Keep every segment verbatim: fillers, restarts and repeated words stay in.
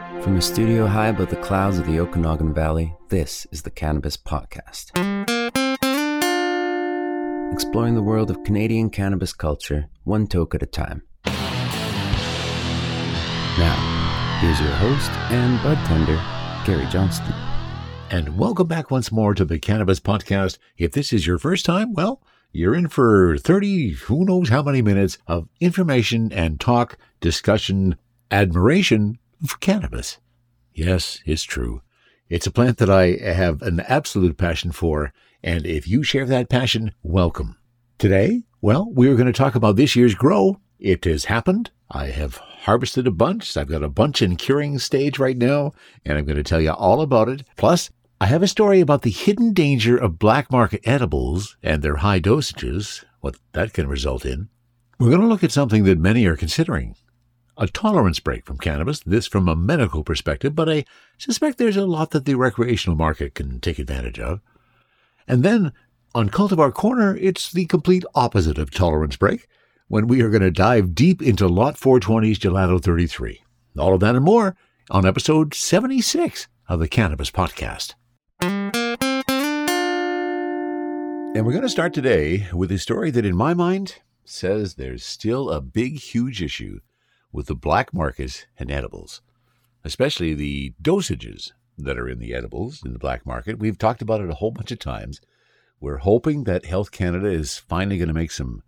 From a studio high above the clouds of the Okanagan Valley, this is the Cannabis Podcast. Exploring the world of Canadian cannabis culture, one toke at a time. Now, here's your host and bud tender, Gary Johnston. And welcome back once more to the Cannabis Podcast. If this is your first time, well, you're in for thirty, who knows how many minutes of information and talk, discussion, admiration for cannabis. Yes, it's true. It's a plant that I have an absolute passion for, and if you share that passion, welcome. Today, well, we're going to talk about this year's grow. It has happened. I have harvested a bunch. I've got a bunch in curing stage right now, and I'm going to tell you all about it. Plus, I have a story about the hidden danger of black market edibles and their high dosages, what that can result in. We're going to look at something that many are considering. A tolerance break from cannabis, this from a medical perspective, but I suspect there's a lot that the recreational market can take advantage of. And then, on Cultivar Corner, it's the complete opposite of tolerance break, when we are going to dive deep into Lot four twenty's Gelato thirty-three. All of that and more on episode seventy-six of the Cannabis Podcast. And we're going to start today with a story that, in my mind, says there's still a big, huge issue with the black market and edibles, especially the dosages that are in the edibles in the black market. We've talked about it a whole bunch of times. We're hoping that Health Canada is finally going to make some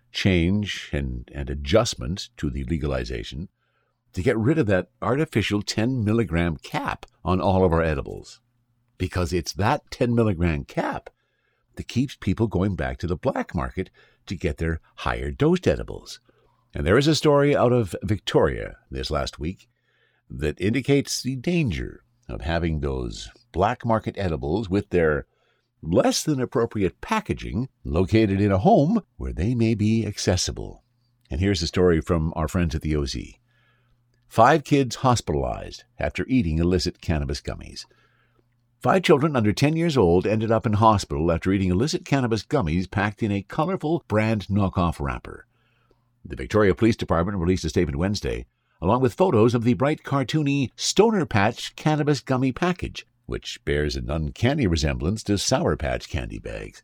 change and, and adjustment to the legalization to get rid of that artificial ten milligram cap on all of our edibles. Because it's that ten milligram cap that keeps people going back to the black market to get their higher dosed edibles. And there is a story out of Victoria this last week that indicates the danger of having those black market edibles with their less than appropriate packaging located in a home where they may be accessible. And here's a story from our friends at the O Z. Five kids hospitalized after eating illicit cannabis gummies. Five children under ten years old ended up in hospital after eating illicit cannabis gummies packed in a colorful brand knockoff wrapper. The Victoria Police Department released a statement Wednesday, along with photos of the bright cartoony Stoner Patch cannabis gummy package, which bears an uncanny resemblance to Sour Patch candy bags.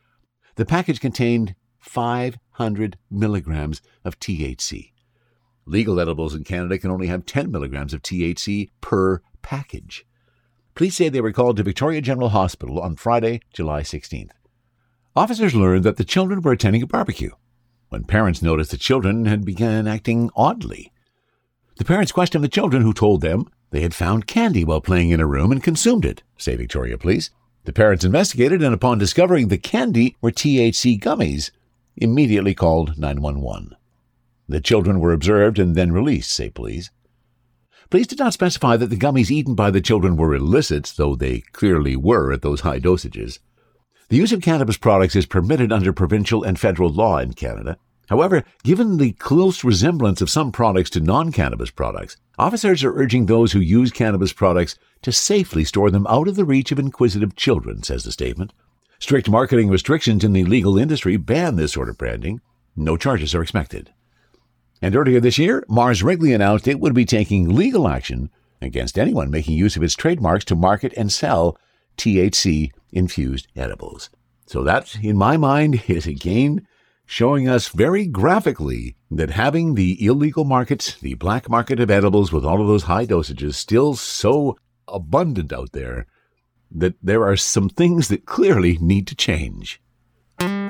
The package contained five hundred milligrams of T H C. Legal edibles in Canada can only have ten milligrams of T H C per package. Police say they were called to Victoria General Hospital on Friday, July sixteenth. Officers learned that the children were attending a barbecue when parents noticed the children had begun acting oddly. The parents questioned the children, who told them they had found candy while playing in a room and consumed it, say Victoria Police. The parents investigated, and upon discovering the candy were T H C gummies, immediately called nine one one. The children were observed and then released, say police. Police did not specify that the gummies eaten by the children were illicit, though they clearly were at those high dosages. The use of cannabis products is permitted under provincial and federal law in Canada. However, given the close resemblance of some products to non-cannabis products, officers are urging those who use cannabis products to safely store them out of the reach of inquisitive children, says the statement. Strict marketing restrictions in the legal industry ban this sort of branding. No charges are expected. And earlier this year, Mars Wrigley announced it would be taking legal action against anyone making use of its trademarks to market and sell T H C-infused edibles. So that, in my mind, is again showing us very graphically that having the illegal market, the black market of edibles with all of those high dosages still so abundant out there, that there are some things that clearly need to change. I'm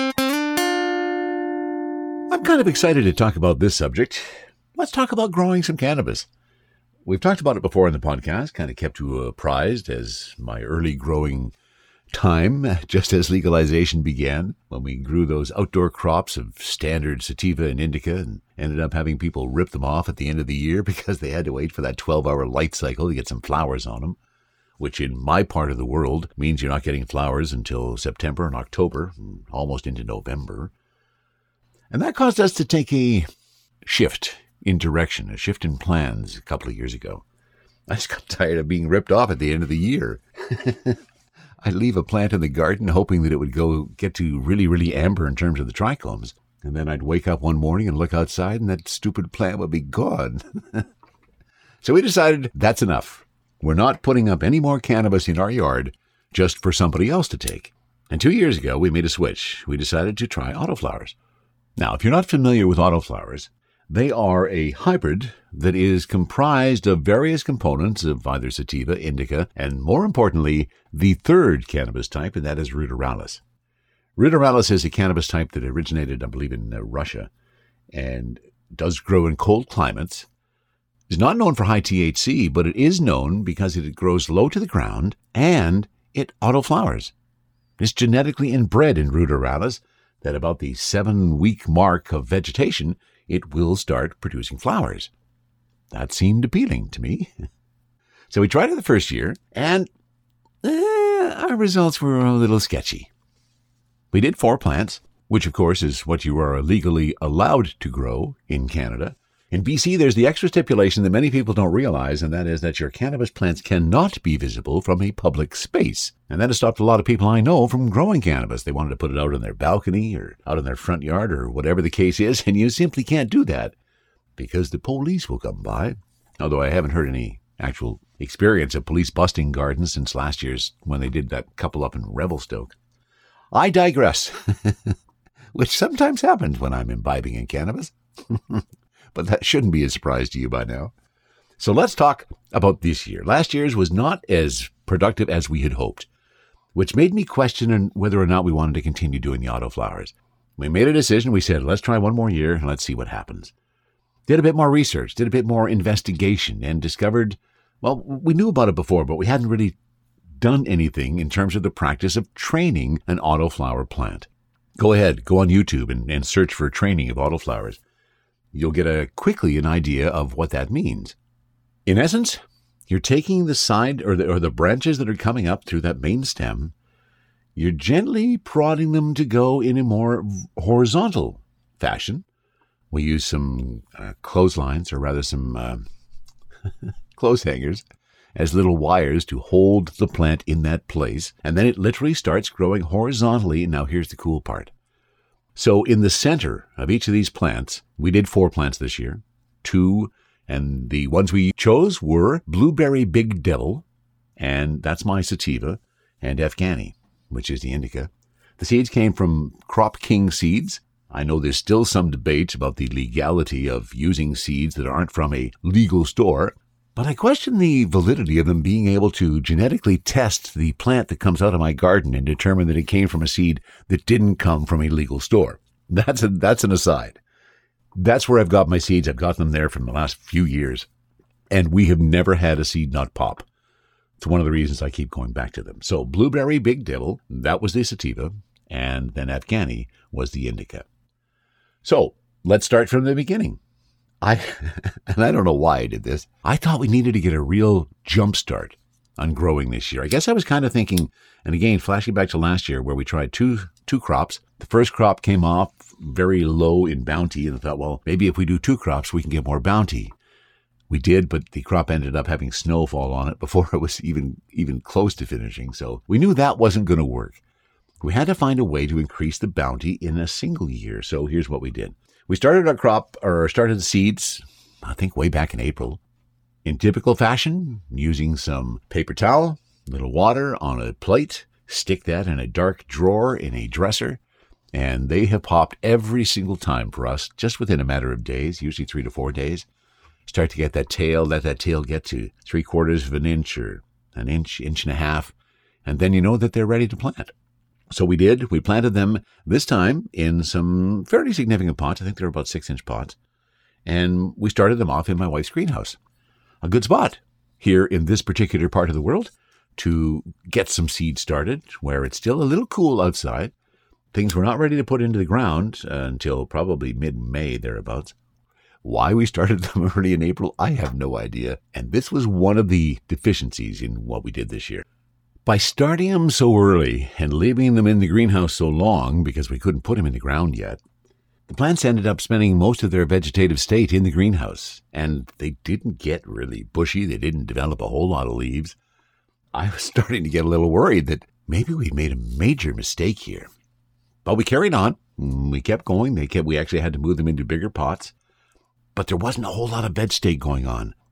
kind of excited to talk about this subject. Let's talk about growing some cannabis. We've talked about it before in the podcast, kind of kept you apprised as my early growing time, just as legalization began, when we grew those outdoor crops of standard sativa and indica and ended up having people rip them off at the end of the year because they had to wait for that twelve-hour light cycle to get some flowers on them, which in my part of the world means you're not getting flowers until September and October, almost into November. And that caused us to take a shift in direction, a shift in plans a couple of years ago. I just got tired of being ripped off at the end of the year. I'd leave a plant in the garden hoping that it would go get to really, really amber in terms of the trichomes. And then I'd wake up one morning and look outside and that stupid plant would be gone. So we decided that's enough. We're not putting up any more cannabis in our yard just for somebody else to take. And two years ago, we made a switch. We decided to try autoflowers. Now, if you're not familiar with autoflowers, they are a hybrid that is comprised of various components of either sativa, indica, and more importantly, the third cannabis type, and that is ruderalis. Ruderalis is a cannabis type that originated, I believe, in uh, Russia and does grow in cold climates. It's not known for high T H C, but it is known because it grows low to the ground and it autoflowers. It's genetically inbred in ruderalis that about the seven-week mark of vegetation, it will start producing flowers. That seemed appealing to me. So we tried it the first year, and eh, our results were a little sketchy. We did four plants, which of course is what you are legally allowed to grow in Canada. In B C, there's the extra stipulation that many people don't realize, and that is that your cannabis plants cannot be visible from a public space. And that has stopped a lot of people I know from growing cannabis. They wanted to put it out on their balcony or out in their front yard or whatever the case is, and you simply can't do that because the police will come by. Although I haven't heard any actual experience of police busting gardens since last year's when they did that couple up in Revelstoke. I digress, which sometimes happens when I'm imbibing in cannabis. But that shouldn't be a surprise to you by now. So let's talk about this year. Last year's was not as productive as we had hoped, which made me question whether or not we wanted to continue doing the autoflowers. We made a decision. We said, let's try one more year and let's see what happens. Did a bit more research, did a bit more investigation, and discovered, well, we knew about it before, but we hadn't really done anything in terms of the practice of training an autoflower plant. Go ahead, go on YouTube and, and search for training of autoflowers. You'll get a quickly an idea of what that means. In essence, you're taking the side or the, or the branches that are coming up through that main stem, you're gently prodding them to go in a more horizontal fashion. We use some uh, clotheslines, or rather some uh, clothes hangers, as little wires to hold the plant in that place, and then it literally starts growing horizontally. Now here's the cool part. So in the center of each of these plants, we did four plants this year, two, and the ones we chose were Blueberry Big Devil, and that's my sativa, and Afghani, which is the indica. The seeds came from Crop King Seeds. I know there's still some debate about the legality of using seeds that aren't from a legal store, but I question the validity of them being able to genetically test the plant that comes out of my garden and determine that it came from a seed that didn't come from a legal store. That's a, that's an aside. That's where I've got my seeds. I've got them there from the last few years, and we have never had a seed nut pop. It's one of the reasons I keep going back to them. So Blueberry Big Devil, that was the sativa, and then Afghani was the indica. So let's start from the beginning. I, and I don't know why I did this. I thought we needed to get a real jump start on growing this year. I guess I was kind of thinking, and again, flashing back to last year where we tried two two crops. The first crop came off very low in bounty, and I thought, well, maybe if we do two crops, we can get more bounty. We did, but the crop ended up having snowfall on it before it was even, even close to finishing. So we knew that wasn't going to work. We had to find a way to increase the bounty in a single year. So here's what we did. We started our crop, or started the seeds, I think way back in April, in typical fashion, using some paper towel, a little water on a plate, stick that in a dark drawer in a dresser, and they have popped every single time for us, just within a matter of days, usually three to four days. Start to get that tail, let that tail get to three quarters of an inch or an inch, inch and a half, and then you know that they're ready to plant. So we did. We planted them this time in some fairly significant pots. I think they're about six-inch pots. And we started them off in my wife's greenhouse. A good spot here in this particular part of the world to get some seed started where it's still a little cool outside. Things were not ready to put into the ground uh, until probably mid-May, thereabouts. Why we started them early in April, I have no idea. And this was one of the deficiencies in what we did this year. By starting them so early and leaving them in the greenhouse so long, because we couldn't put them in the ground yet, the plants ended up spending most of their vegetative state in the greenhouse, and they didn't get really bushy. They didn't develop a whole lot of leaves. I was starting to get a little worried that maybe we made a major mistake here. But we carried on. We kept going. They kept. We actually had to move them into bigger pots. But there wasn't a whole lot of veg state going on.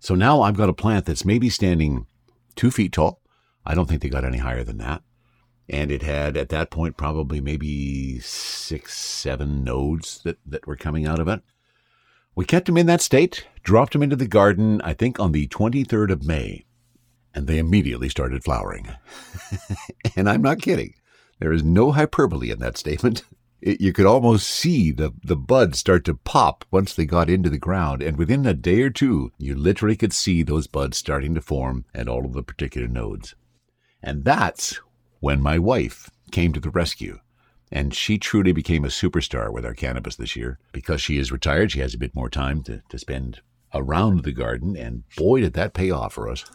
So now I've got a plant that's maybe standing two feet tall. I don't think they got any higher than that. And it had, at that point, probably maybe six, seven nodes that, that were coming out of it. We kept them in that state, dropped them into the garden, I think on the twenty-third of May, and they immediately started flowering. And I'm not kidding. There is no hyperbole in that statement. It, you could almost see the, the buds start to pop once they got into the ground, and within a day or two, you literally could see those buds starting to form at all of the particular nodes. And that's when my wife came to the rescue. And she truly became a superstar with our cannabis this year. Because she is retired, she has a bit more time to, to spend around the garden, and boy, did that pay off for us.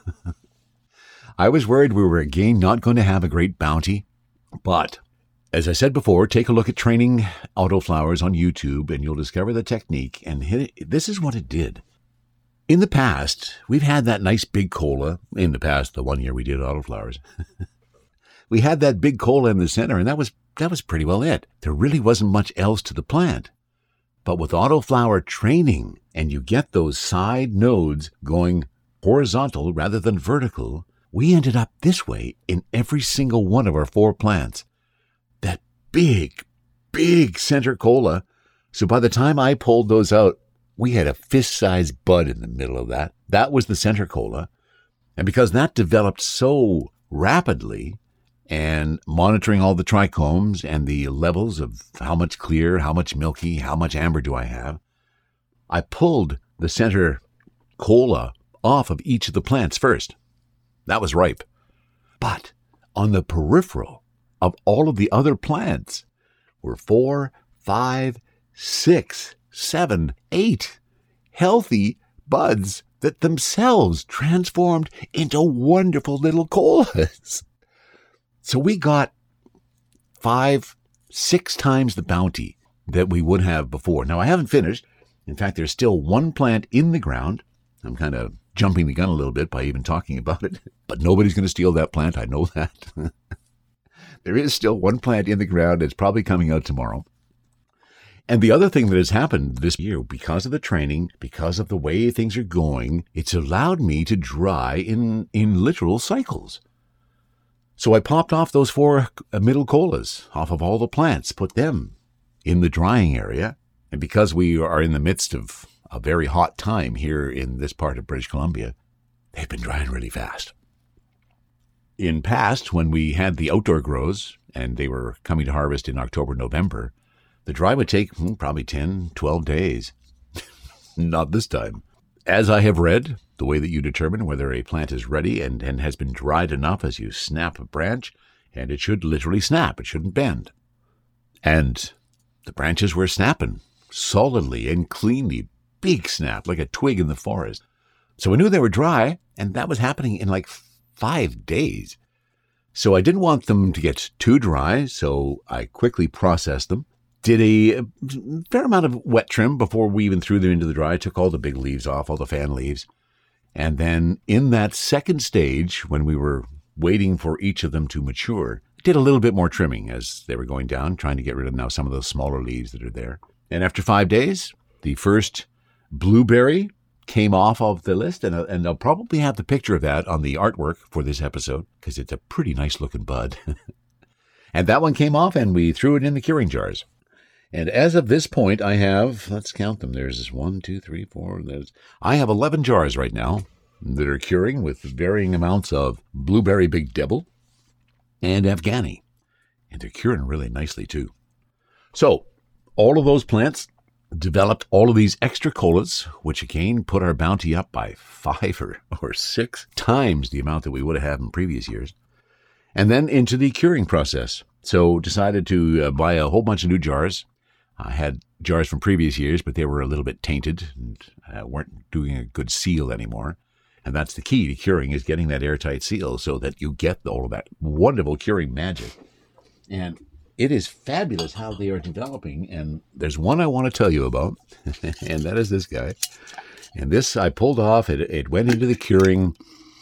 I was worried we were again not going to have a great bounty, but as I said before, take a look at training autoflowers on YouTube and you'll discover the technique, and hit it. This is what it did. In the past, we've had that nice big cola. In the past, the one year we did autoflowers. We had that big cola in the center, and that was that was pretty well it. There really wasn't much else to the plant. But with autoflower training, and you get those side nodes going horizontal rather than vertical, we ended up this way in every single one of our four plants. That big, big center cola. So by the time I pulled those out, we had a fist-sized bud in the middle of that. That was the center cola. And because that developed so rapidly, and monitoring all the trichomes and the levels of how much clear, how much milky, how much amber do I have, I pulled the center cola off of each of the plants first. That was ripe. But on the peripheral of all of the other plants were four, five, six, seven, eight healthy buds that themselves transformed into wonderful little colas. So we got five, six times the bounty that we would have before. Now, I haven't finished. In fact, there's still one plant in the ground. I'm kind of jumping the gun a little bit by even talking about it. But nobody's going to steal that plant. I know that. There is still one plant in the ground. It's probably coming out tomorrow. And the other thing that has happened this year, because of the training, because of the way things are going, it's allowed me to dry in, in literal cycles. So I popped off those four middle colas off of all the plants, put them in the drying area. And because we are in the midst of a very hot time here in this part of British Columbia, they've been drying really fast. In past, when we had the outdoor grows and they were coming to harvest in October, November, the dry would take hmm, probably ten, twelve days. Not this time. As I have read, the way that you determine whether a plant is ready and, and has been dried enough as you snap a branch, and it should literally snap. It shouldn't bend. And the branches were snapping solidly and cleanly. Big snap, like a twig in the forest. So I knew they were dry, and that was happening in like five days. So I didn't want them to get too dry, so I quickly processed them. Did a fair amount of wet trim before we even threw them into the dry. I took all the big leaves off, all the fan leaves. And then in that second stage, when we were waiting for each of them to mature, did a little bit more trimming as they were going down, trying to get rid of now some of those smaller leaves that are there. And after five days, the first blueberry came off of the list, and, and I'll probably have the picture of that on the artwork for this episode, because it's a pretty nice looking bud. And that one came off, and we threw it in the curing jars. And as of this point, I have, let's count them. There's one, two, three, four. There's, I have eleven jars right now that are curing with varying amounts of blueberry Big Devil and Afghani. And they're curing really nicely, too. So all of those plants developed all of these extra colas, which again put our bounty up by five or, or six times the amount that we would have had in previous years. And then into the curing process. So decided to uh, buy a whole bunch of new jars. I had jars from previous years, but they were a little bit tainted and uh, weren't doing a good seal anymore. And that's the key to curing, is getting that airtight seal so that you get all of that wonderful curing magic. And it is fabulous how they are developing. And there's one I want to tell you about, and that is this guy. And this I pulled off. It, it went into the curing.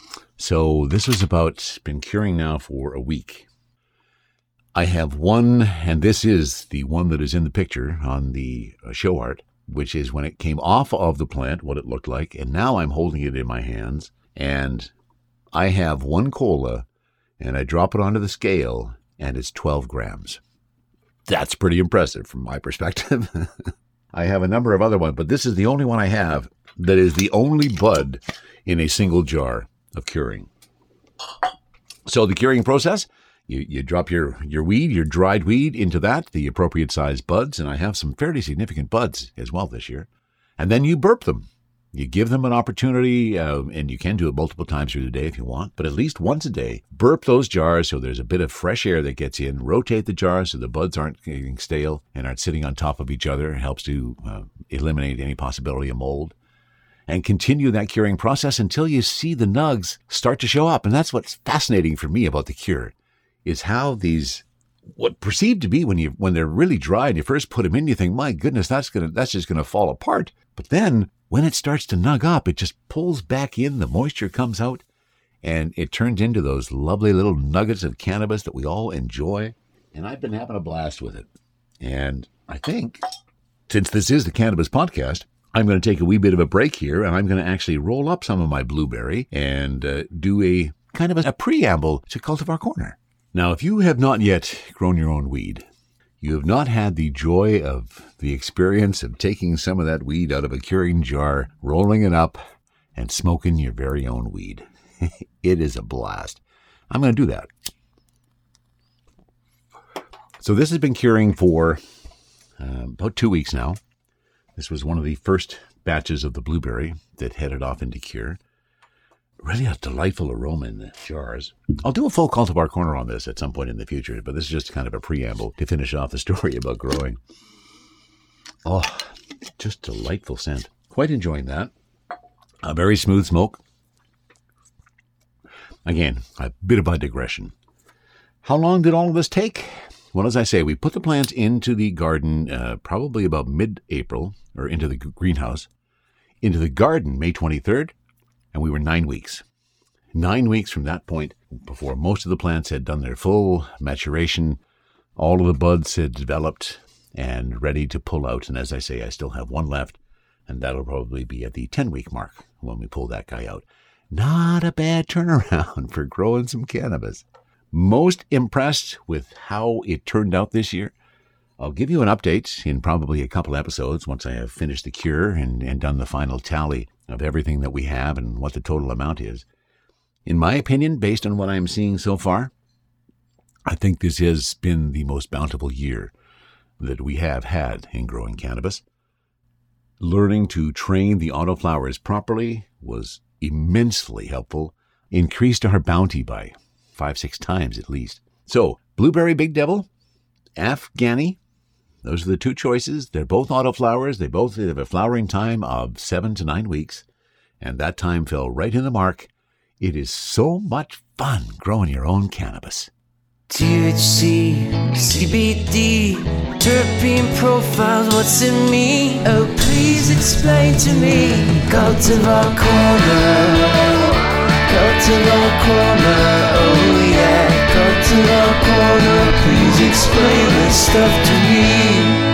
So this was about, been curing now for a week. I have one, and this is the one that is in the picture on the show art. which is when it came off of the plant, what it looked like. And now I'm holding it in my hands, and I have one cola, and I drop it onto the scale, and it's twelve grams. That's pretty impressive from my perspective. I have a number of other ones, but this is the only one I have that is the only bud in a single jar of curing. So the curing process, you, you drop your, your weed, your dried weed into that, the appropriate size buds, and I have some fairly significant buds as well this year. And then you burp them. You give them an opportunity, uh, and you can do it multiple times through the day if you want, but at least once a day, burp those jars so there's a bit of fresh air that gets in. Rotate the jars so the buds aren't getting stale and aren't sitting on top of each other. It helps to uh, eliminate any possibility of mold. And continue that curing process until you see the nugs start to show up. And that's what's fascinating for me about the cure, is how these, what perceived to be when you when they're really dry and you first put them in, you think, my goodness, that's gonna that's just gonna fall apart. But then when it starts to nug up, it just pulls back in, the moisture comes out, and it turns into those lovely little nuggets of cannabis that we all enjoy. And I've been having a blast with it. And I think, since this is the Cannabis Podcast, I'm going to take a wee bit of a break here, and I'm going to actually roll up some of my blueberry and uh, do a kind of a, a preamble to Cultivar Corner. Now, if you have not yet grown your own weed, you have not had the joy of the experience of taking some of that weed out of a curing jar, rolling it up, and smoking your very own weed. It is a blast. I'm going to do that. So this has been curing for uh, about two weeks now. This was one of the first batches of the blueberry that headed off into cure. Really a delightful aroma in the jars. I'll do a full Cultivar Corner on this at some point in the future, but this is just kind of a preamble to finish off the story about growing. Oh, just delightful scent. Quite enjoying that. A very smooth smoke. Again, a bit of a digression. How long did all of this take? Well, as I say, we put the plants into the garden uh, probably about mid-April, or into the greenhouse, into the garden May twenty-third, and we were nine weeks. Nine weeks from that point, before most of the plants had done their full maturation, all of the buds had developed and ready to pull out. And as I say, I still have one left, and that'll probably be at the ten-week mark when we pull that guy out. Not a bad turnaround for growing some cannabis. Most impressed with how it turned out this year. I'll give you an update in probably a couple episodes once I have finished the cure and, and done the final tally of everything that we have and what the total amount is. In my opinion, based on what I'm seeing so far, I think this has been the most bountiful year that we have had in growing cannabis. Learning to train the autoflowers properly was immensely helpful, increased our bounty by five, six times at least. So, Blueberry Big Devil, Afghani, those are the two choices. They're both autoflowers. They both have a flowering time of seven to nine weeks, and that time fell right in the mark. It is so much fun growing your own cannabis. T H C, C B D, terpene profiles, what's in me? Oh, please explain to me. Cultivar Corner, Cultivar Corner, oh yeah. Cultivar Corner, please explain this stuff to me.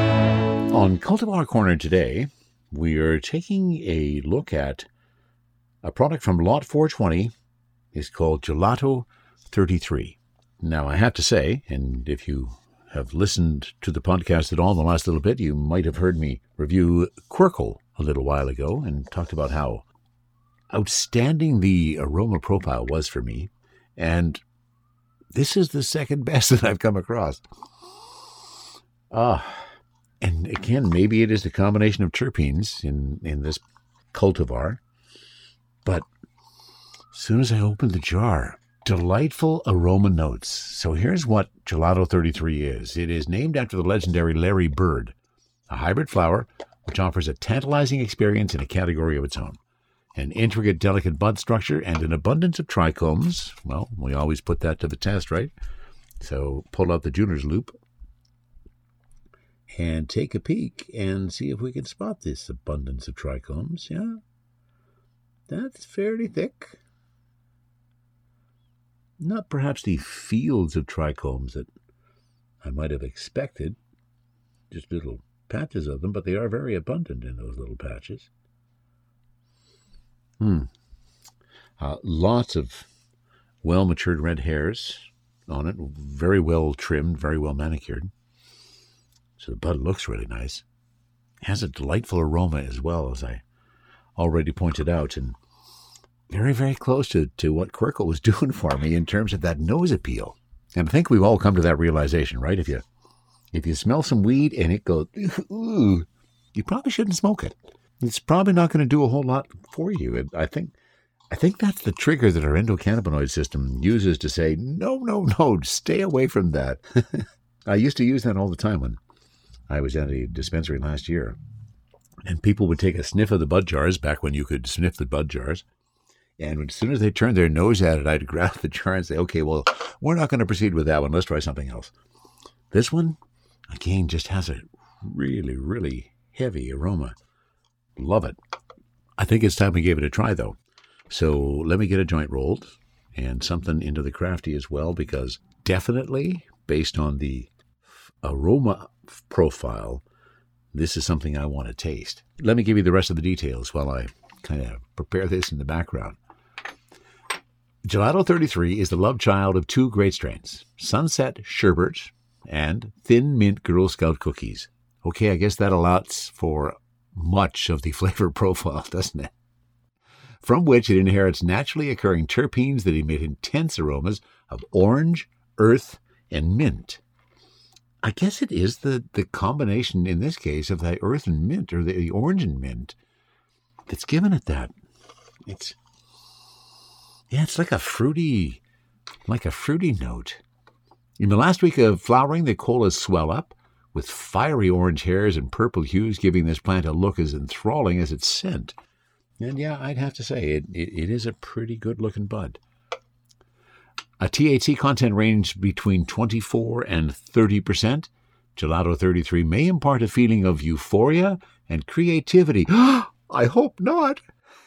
On Cultivar Corner today, we are taking a look at a product from Lot four twenty. It's called Gelato thirty-three. Now, I have to say, and if you have listened to the podcast at all in the last little bit, you might have heard me review Quirkle a little while ago and talked about how outstanding the aroma profile was for me. And this is the second best that I've come across. Ah, and again, maybe it is the combination of terpenes in, in this cultivar. But as soon as I opened the jar, delightful aroma notes. So here's what Gelato thirty-three is. It is named after the legendary Larry Bird, a hybrid flower which offers a tantalizing experience in a category of its own. An intricate, delicate bud structure and an abundance of trichomes. Well, we always put that to the test, right? So pull out the jeweler's loop and take a peek and see if we can spot this abundance of trichomes. Yeah, that's fairly thick. Not perhaps the fields of trichomes that I might have expected. Just little patches of them, but they are very abundant in those little patches. Hmm. Uh, lots of well-matured red hairs on it, very well trimmed, very well manicured. So the bud looks really nice. It has a delightful aroma as well, as I already pointed out, and very, very close to, to what Querkle was doing for me in terms of that nose appeal. And I think we've all come to that realization, right? If you if you smell some weed and it goes, ooh, you probably shouldn't smoke it. It's probably not going to do a whole lot for you. I think I think that's the trigger that our endocannabinoid system uses to say, no, no, no, stay away from that. I used to use that all the time when I was at a dispensary last year. And people would take a sniff of the bud jars, back when you could sniff the bud jars. And as soon as they turned their nose at it, I'd grab the jar and say, okay, well, we're not going to proceed with that one. Let's try something else. This one, again, just has a really, really heavy aroma. Love it. I think it's time we gave it a try, though. So let me get a joint rolled and something into the crafty as well, because definitely, based on the aroma profile, this is something I want to taste. Let me give you the rest of the details while I kind of prepare this in the background. Gelato thirty-three is the love child of two great strains, Sunset Sherbet and Thin Mint Girl Scout Cookies. Okay, I guess that allows for much of the flavor profile, doesn't it? From which it inherits naturally occurring terpenes that emit intense aromas of orange, earth, and mint. I guess it is the, the combination, in this case, of the earth and mint, or the, the orange and mint, that's given it that. It's, yeah, it's like a fruity, like a fruity note. In the last week of flowering, the colas swell up, with fiery orange hairs and purple hues, giving this plant a look as enthralling as its scent. And yeah, I'd have to say, it, it, it is a pretty good-looking bud. A T H C content range between twenty-four and thirty percent. Gelato thirty-three may impart a feeling of euphoria and creativity. I hope not.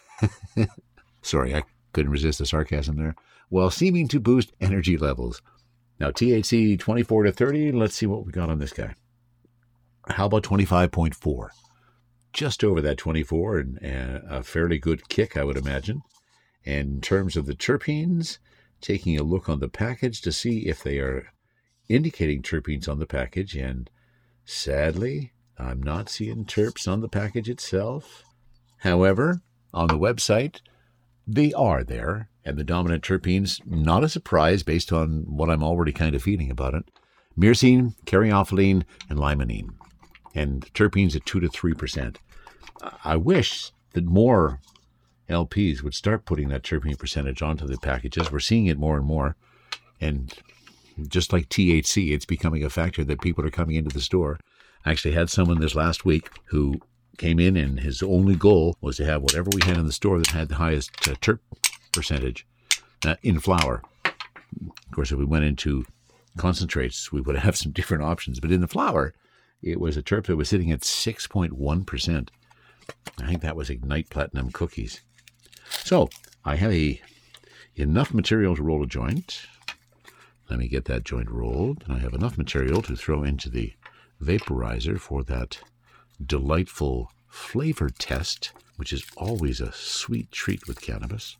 Sorry, I couldn't resist the sarcasm there. While seeming to boost energy levels. Now, T H C twenty-four to thirty, let's see what we got on this guy. How about twenty-five point four? Just over that twenty-four, and uh, a fairly good kick, I would imagine. And in terms of the terpenes, taking a look on the package to see if they are indicating terpenes on the package, and sadly, I'm not seeing terps on the package itself. However, on the website, they are there, and the dominant terpenes, not a surprise based on what I'm already kind of feeling about it, myrcene, caryophyllene, and limonene. And terpenes at two to three percent. I wish that more L Ps would start putting that terpene percentage onto the packages. We're seeing it more and more. And just like T H C, it's becoming a factor that people are coming into the store. I actually had someone this last week who came in, and his only goal was to have whatever we had in the store that had the highest uh, terp percentage uh, in flower. Of course, if we went into concentrates, we would have some different options. But in the flower, it was a terp that was sitting at six point one percent. I think that was Ignite Platinum Cookies. So I have a, enough material to roll a joint. Let me get that joint rolled. And I have enough material to throw into the vaporizer for that delightful flavor test, which is always a sweet treat with cannabis.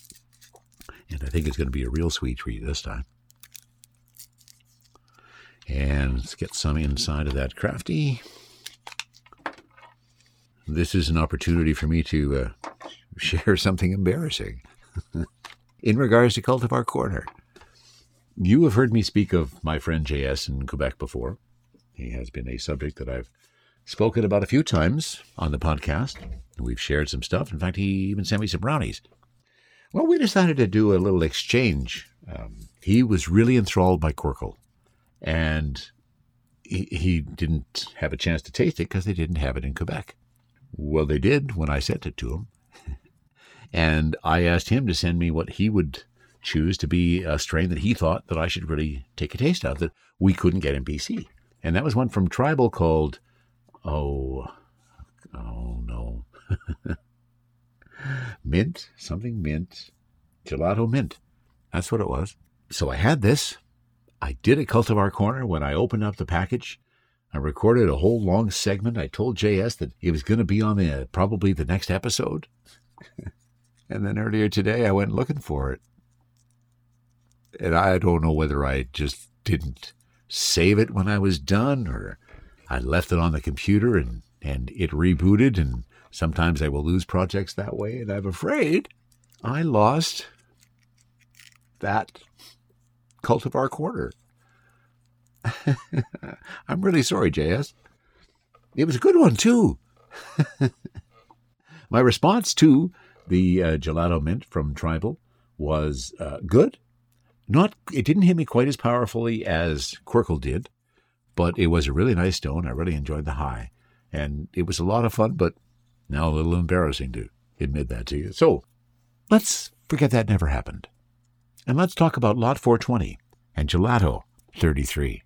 And I think it's going to be a real sweet treat this time. And let's get some inside of that crafty. This is an opportunity for me to uh, share something embarrassing in regards to Cultivar Corner. You have heard me speak of my friend J S in Quebec before. He has been a subject that I've spoken about a few times on the podcast. We've shared some stuff. In fact, he even sent me some brownies. Well, we decided to do a little exchange. Um, he was really enthralled by Querkle. And he, he didn't have a chance to taste it because they didn't have it in Quebec. Well, they did when I sent it to him. And I asked him to send me what he would choose to be a strain that he thought that I should really take a taste of that we couldn't get in B C. And that was one from Tribal called, oh, oh no, mint, something mint, gelato mint. That's what it was. So I had this. I did a Cultivar Corner when I opened up the package. I recorded a whole long segment. I told J S that it was going to be on the, probably the next episode. And then earlier today, I went looking for it. And I don't know whether I just didn't save it when I was done, or I left it on the computer and, and it rebooted, and sometimes I will lose projects that way, and I'm afraid I lost that Cultivar Quarter. I'm really sorry, J S. It was a good one, too. My response to the uh, gelato mint from Tribal was uh, good. Not, it didn't hit me quite as powerfully as Quirkle did, but it was a really nice stone. I really enjoyed the high, and it was a lot of fun, but now a little embarrassing to admit that to you. So let's forget that never happened, and let's talk about Lot four twenty and Gelato thirty-three.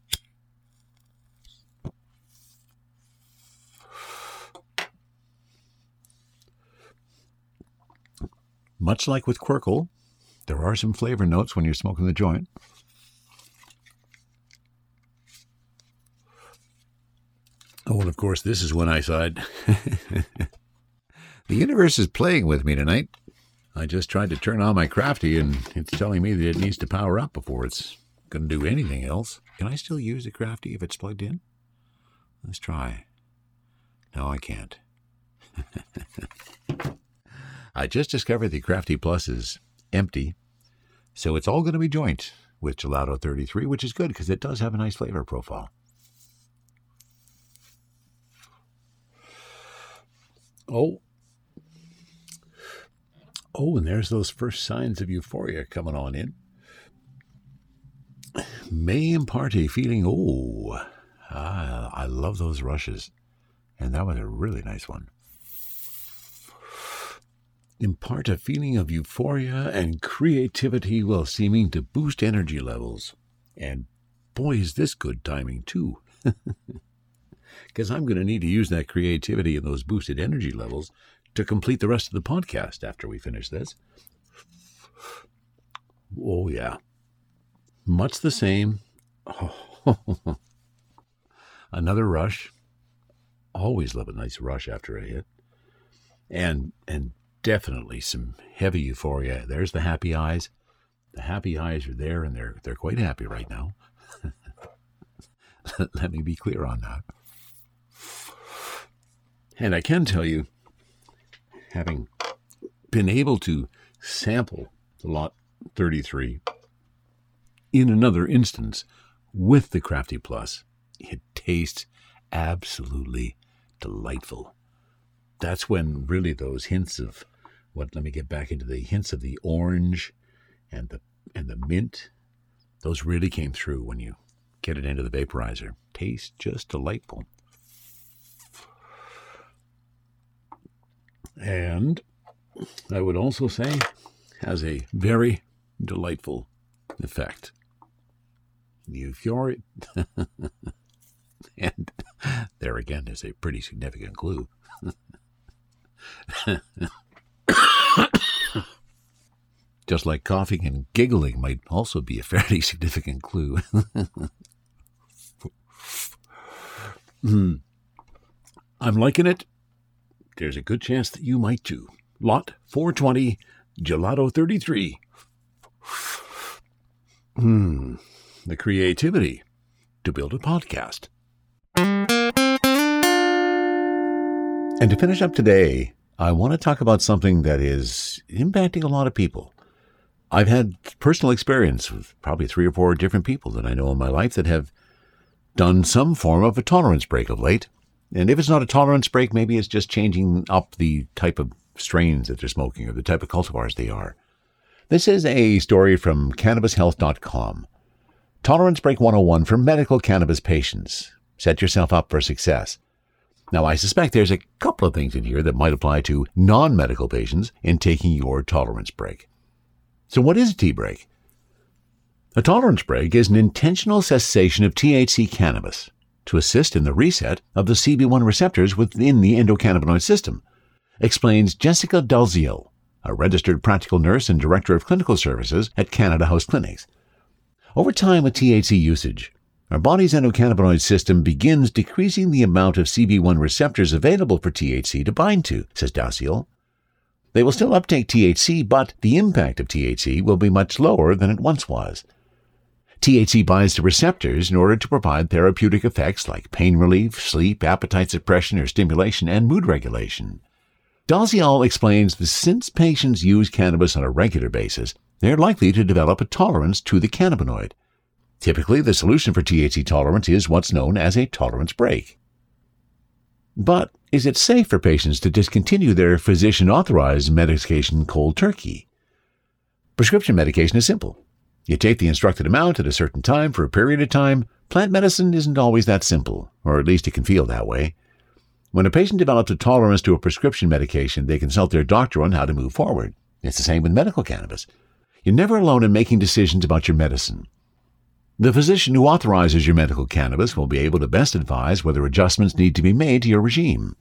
Much like with Quirkle, there are some flavor notes when you're smoking the joint. Oh, and of course, this is when I sighed. The universe is playing with me tonight. I just tried to turn on my Crafty, and it's telling me that it needs to power up before it's going to do anything else. Can I still use the Crafty if it's plugged in? Let's try. No, I can't. I just discovered the Crafty Plus is empty, so it's all going to be joint with Gelato thirty-three, which is good because it does have a nice flavor profile. Oh. Oh, and there's those first signs of euphoria coming on in. May impart a feeling, oh, ah, I love those rushes. And that was a really nice one. Impart a feeling of euphoria and creativity while seeming to boost energy levels. And boy, is this good timing, too. Because I'm going to need to use that creativity and those boosted energy levels to complete the rest of the podcast after we finish this. Oh, yeah. Much the same. Oh. Another rush. Always love a nice rush after a hit. And and definitely some heavy euphoria. There's the happy eyes. The happy eyes are there, and they're they're quite happy right now. Let me be clear on that. And I can tell you, having been able to sample the Lot thirty-three in another instance with the Crafty Plus, it tastes absolutely delightful. That's when really those hints of what, let me get back into the hints of the orange and the and the mint, those really came through when you get it into the vaporizer. Tastes just delightful. And I would also say has a very delightful effect. Euphoria. And there again is a pretty significant clue. Just like coughing and giggling might also be a fairly significant clue. mm. I'm liking it. There's a good chance that you might too. Lot four twenty, Gelato thirty-three. Hmm. The creativity to build a podcast. And to finish up today, I want to talk about something that is impacting a lot of people. I've had personal experience with probably three or four different people that I know in my life that have done some form of a tolerance break of late. And if it's not a tolerance break, maybe it's just changing up the type of strains that they're smoking or the type of cultivars they are. This is a story from cannabis health dot com. Tolerance Break one oh one for medical cannabis patients. Set yourself up for success. Now, I suspect there's a couple of things in here that might apply to non-medical patients in taking your tolerance break. So what is a tea break? A tolerance break is an intentional cessation of T H C cannabis to assist in the reset of the C B one receptors within the endocannabinoid system, explains Jessica Dalziel, a registered practical nurse and director of clinical services at Canada House Clinics. Over time with T H C usage, our body's endocannabinoid system begins decreasing the amount of C B one receptors available for T H C to bind to, says Dalziel. They will still uptake T H C, but the impact of T H C will be much lower than it once was. T H C binds to receptors in order to provide therapeutic effects like pain relief, sleep, appetite suppression or stimulation, and mood regulation. Dalziel explains that since patients use cannabis on a regular basis, they're likely to develop a tolerance to the cannabinoid. Typically, the solution for T H C tolerance is what's known as a tolerance break. But is it safe for patients to discontinue their physician-authorized medication cold turkey? Prescription medication is simple. You take the instructed amount at a certain time for a period of time. Plant medicine isn't always that simple, or at least it can feel that way. When a patient develops a tolerance to a prescription medication, they consult their doctor on how to move forward. It's the same with medical cannabis. You're never alone in making decisions about your medicine. The physician who authorizes your medical cannabis will be able to best advise whether adjustments need to be made to your regime.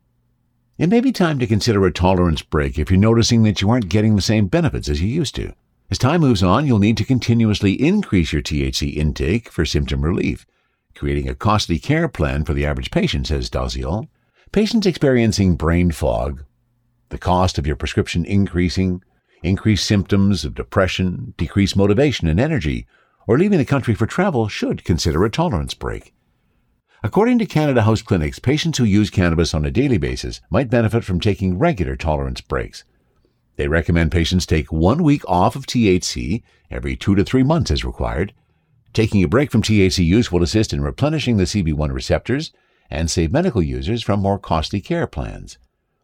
It may be time to consider a tolerance break if you're noticing that you aren't getting the same benefits as you used to. As time moves on, you'll need to continuously increase your T H C intake for symptom relief, creating a costly care plan for the average patient, says Dalziel. Patients experiencing brain fog, the cost of your prescription increasing, increased symptoms of depression, decreased motivation and energy, or leaving the country for travel should consider a tolerance break. According to Canada House Clinics, patients who use cannabis on a daily basis might benefit from taking regular tolerance breaks. They recommend patients take one week off of T H C every two to three months as required. Taking a break from T H C use will assist in replenishing the C B one receptors and save medical users from more costly care plans.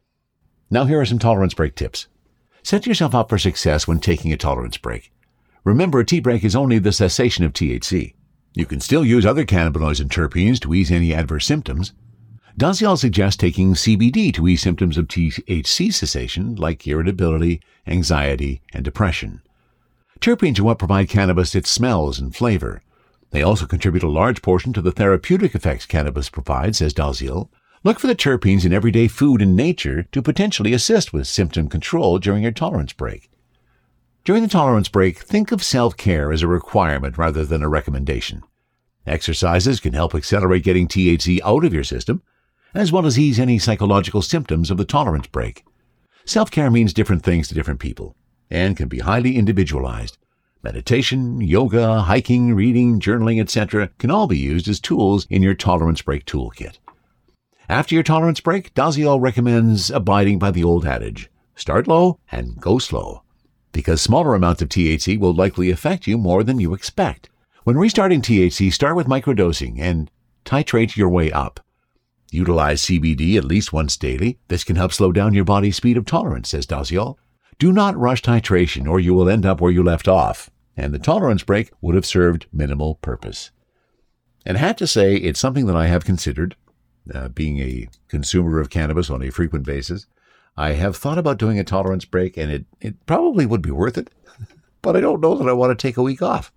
Now here are some tolerance break tips. Set yourself up for success when taking a tolerance break. Remember, a T-break is only the cessation of T H C. You can still use other cannabinoids and terpenes to ease any adverse symptoms. Dalziel suggests taking C B D to ease symptoms of T H C cessation like irritability, anxiety, and depression. Terpenes are what provide cannabis its smells and flavor. They also contribute a large portion to the therapeutic effects cannabis provides, says Dalziel. Look for the terpenes in everyday food and nature to potentially assist with symptom control during your tolerance break. During the tolerance break, think of self-care as a requirement rather than a recommendation. Exercises can help accelerate getting T H C out of your system, as well as ease any psychological symptoms of the tolerance break. Self-care means different things to different people and can be highly individualized. Meditation, yoga, hiking, reading, journaling, et cetera can all be used as tools in your tolerance break toolkit. After your tolerance break, Dalziel recommends abiding by the old adage, start low and go slow, because smaller amounts of T H C will likely affect you more than you expect. When restarting T H C, start with microdosing and titrate your way up. Utilize C B D at least once daily. This can help slow down your body's speed of tolerance, says Dalziel. Do not rush titration or you will end up where you left off, and the tolerance break would have served minimal purpose. And I have to say, it's something that I have considered, uh, being a consumer of cannabis on a frequent basis. I have thought about doing a tolerance break, and it, it probably would be worth it, but I don't know that I want to take a week off.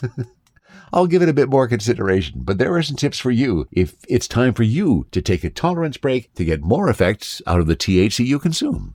I'll give it a bit more consideration, but there are some tips for you if it's time for you to take a tolerance break to get more effects out of the T H C you consume.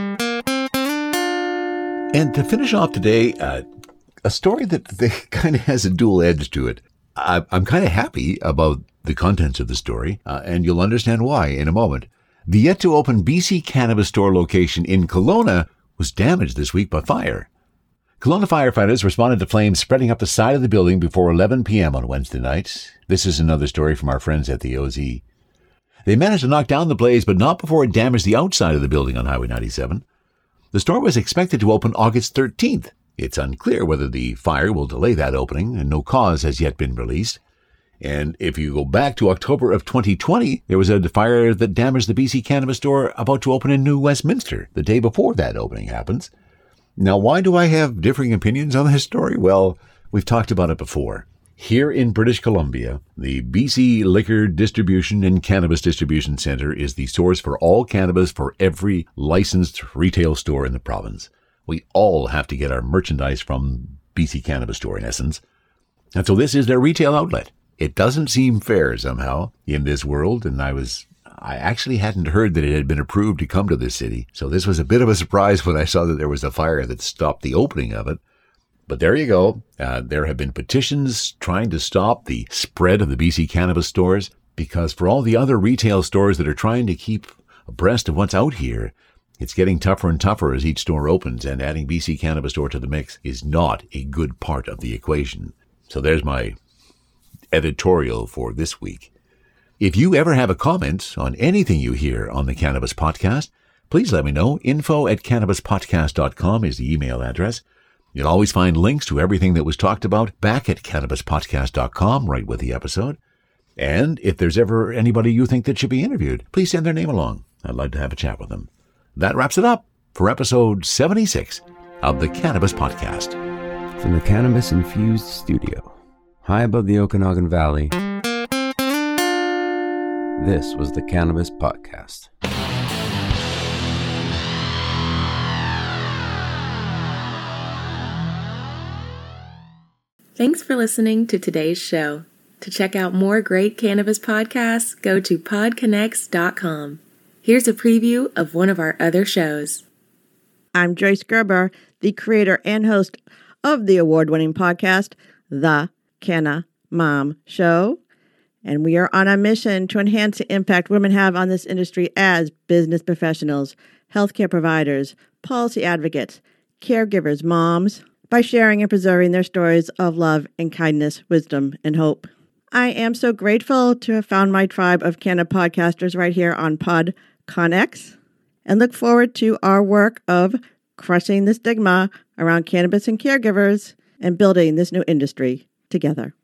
And to finish off today, uh, a story that, that kind of has a dual edge to it. I, I'm kind of happy about the contents of the story, uh, and you'll understand why in a moment. The yet-to-open B C Cannabis store location in Kelowna was damaged this week by fire. Kelowna firefighters responded to flames spreading up the side of the building before eleven p.m. on Wednesday night. This is another story from our friends at the O Z. They managed to knock down the blaze, but not before it damaged the outside of the building on Highway ninety-seven. The store was expected to open August thirteenth. It's unclear whether the fire will delay that opening, and no cause has yet been released. And if you go back to October of twenty twenty, there was a fire that damaged the B C Cannabis store about to open in New Westminster the day before that opening happens. Now, why do I have differing opinions on this story? Well, we've talked about it before. Here in British Columbia, the B C Liquor Distribution and Cannabis Distribution Centre is the source for all cannabis for every licensed retail store in the province. We all have to get our merchandise from B C Cannabis Store, in essence. And so this is their retail outlet. It doesn't seem fair somehow in this world, and I was, I actually hadn't heard that it had been approved to come to this city. So this was a bit of a surprise when I saw that there was a fire that stopped the opening of it. But there you go. Uh, there have been petitions trying to stop the spread of the B C cannabis stores, because for all the other retail stores that are trying to keep abreast of what's out here, it's getting tougher and tougher as each store opens, and adding B C Cannabis Store to the mix is not a good part of the equation. So there's my editorial for this week. If you ever have a comment on anything you hear on the Cannabis Podcast, please let me know. Info at cannabis podcast dot com is the email address. You'll always find links to everything that was talked about back at cannabis podcast dot com, right with the episode. And if there's ever anybody you think that should be interviewed, please send their name along. I'd like to have a chat with them. That wraps it up for episode seventy-six of the Cannabis Podcast. From the cannabis-infused studio, high above the Okanagan Valley, this was the Cannabis Podcast. Thanks for listening to today's show. To check out more great cannabis podcasts, go to pod connects dot com. Here's a preview of one of our other shows. I'm Joyce Gerber, the creator and host of the award-winning podcast, The Canna Mom Show. And we are on a mission to enhance the impact women have on this industry as business professionals, healthcare providers, policy advocates, caregivers, moms, by sharing and preserving their stories of love and kindness, wisdom, and hope. I am so grateful to have found my tribe of Canna podcasters right here on Pod Connex, and look forward to our work of crushing the stigma around cannabis and caregivers and building this new industry together.